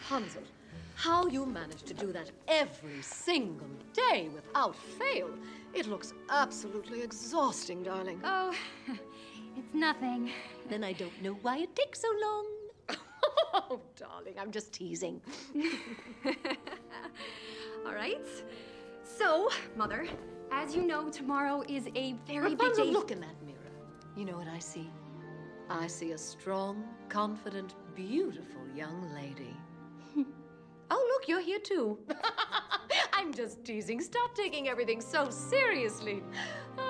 Rapunzel, how you manage to do that every single day without fail. It looks absolutely exhausting, darling. Oh, it's nothing. Then I don't know why it takes so long. Oh, darling, I'm just teasing. All right. So, Mother, as you know, tomorrow is a very big Rapunzel, day. look in that mirror. You know what I see? I see a strong, confident, beautiful young lady. Oh, look, you're here too. I'm just teasing. Stop taking everything so seriously.